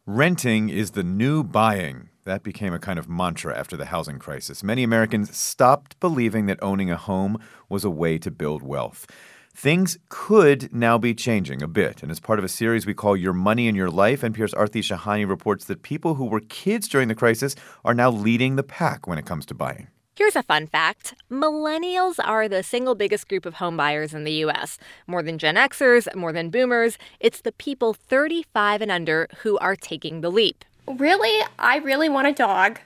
Renting is the new buying. That became a kind of mantra after the housing crisis. Many Americans stopped believing that owning a home was a way to build wealth. Things could now be changing a bit. And as part of a series we call Your Money and Your Life, NPR's Aarti Shahani reports that people who were kids during the crisis are now leading the pack when it comes to buying. Here's a fun fact. Millennials are the single biggest group of home buyers in the U.S. More than Gen Xers, more than boomers. It's the people 35 and under who are taking the leap. Really, I really want a dog.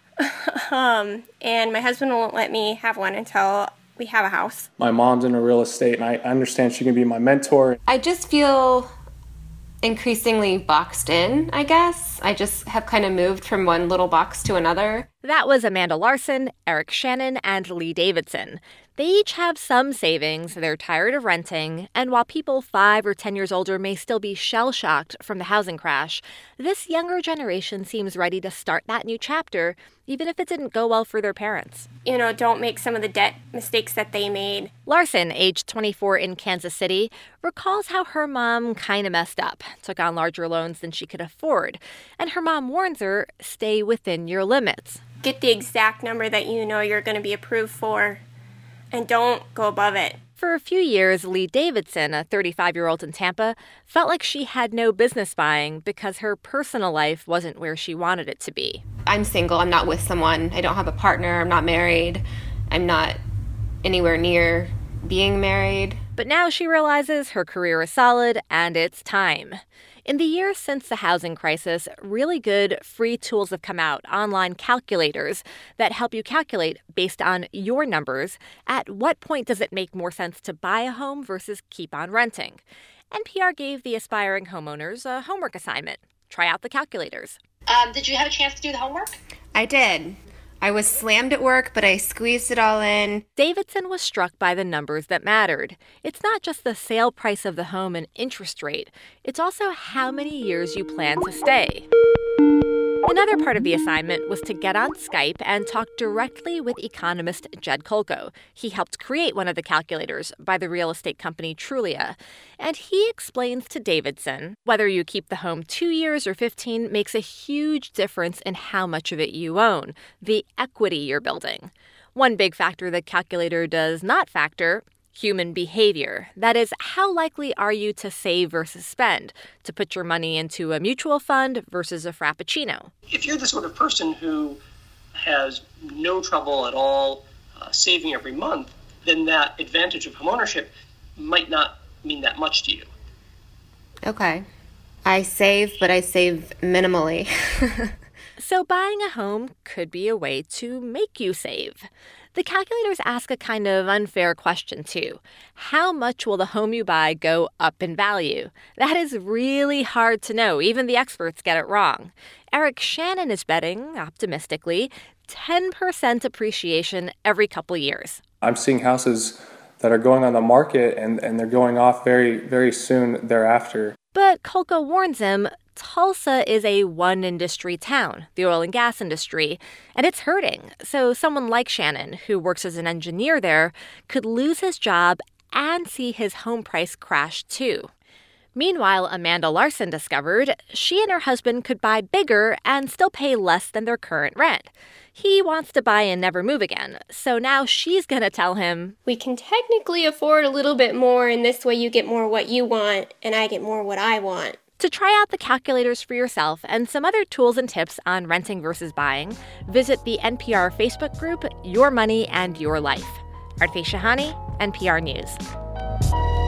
And my husband won't let me have one until we have a house. My mom's in real estate, and I understand she can be my mentor. I just feel increasingly boxed in, I guess. I just have kind of moved from one little box to another. That was Amanda Larson, Eric Shannon, and Lee Davidson. They each have some savings, they're tired of renting, and while people 5 or 10 years older may still be shell-shocked from the housing crash, this younger generation seems ready to start that new chapter, even if it didn't go well for their parents. Don't make some of the debt mistakes that they made. Larson, age 24 in Kansas City, recalls how her mom kind of messed up, took on larger loans than she could afford, and her mom warns her, stay within your limits. Get the exact number that you know you're going to be approved for, and don't go above it. For a few years, Lee Davidson, a 35-year-old in Tampa, felt like she had no business buying because her personal life wasn't where she wanted it to be. I'm single. I'm not with someone. I don't have a partner. I'm not married. I'm not anywhere near being married. But now she realizes her career is solid and it's time. In the years since the housing crisis, really good free tools have come out, online calculators that help you calculate based on your numbers at what point does it make more sense to buy a home versus keep on renting. NPR gave the aspiring homeowners a homework assignment. Try out the calculators. Did you have a chance to do the homework? I did. I was slammed at work, but I squeezed it all in. Davidson was struck by the numbers that mattered. It's not just the sale price of the home and interest rate. It's also how many years you plan to stay. Another part of the assignment was to get on Skype and talk directly with economist Jed Kolko. He helped create one of the calculators by the real estate company Trulia. And he explains to Davidson whether you keep the home 2 years or 15 makes a huge difference in how much of it you own, the equity you're building. One big factor the calculator does not factor: human behavior. That is, how likely are you to save versus spend, to put your money into a mutual fund versus a frappuccino? If you're the sort of person who has no trouble at all saving every month, then that advantage of homeownership might not mean that much to you. Okay. I save, but I save minimally. So buying a home could be a way to make you save. The calculators ask a kind of unfair question, too. How much will the home you buy go up in value? That is really hard to know. Even the experts get it wrong. Eric Shannon is betting, optimistically, 10% appreciation every couple years. I'm seeing houses that are going on the market and they're going off very, very soon thereafter. But Kolko warns him, Tulsa is a one-industry town, the oil and gas industry, and it's hurting. So someone like Shannon, who works as an engineer there, could lose his job and see his home price crash too. Meanwhile, Amanda Larson discovered she and her husband could buy bigger and still pay less than their current rent. He wants to buy and never move again, so now she's going to tell him, We can technically afford a little bit more, and this way you get more what you want, and I get more what I want. To try out the calculators for yourself and some other tools and tips on renting versus buying, visit the NPR Facebook group, Your Money and Your Life. Aarti Shahani, NPR News.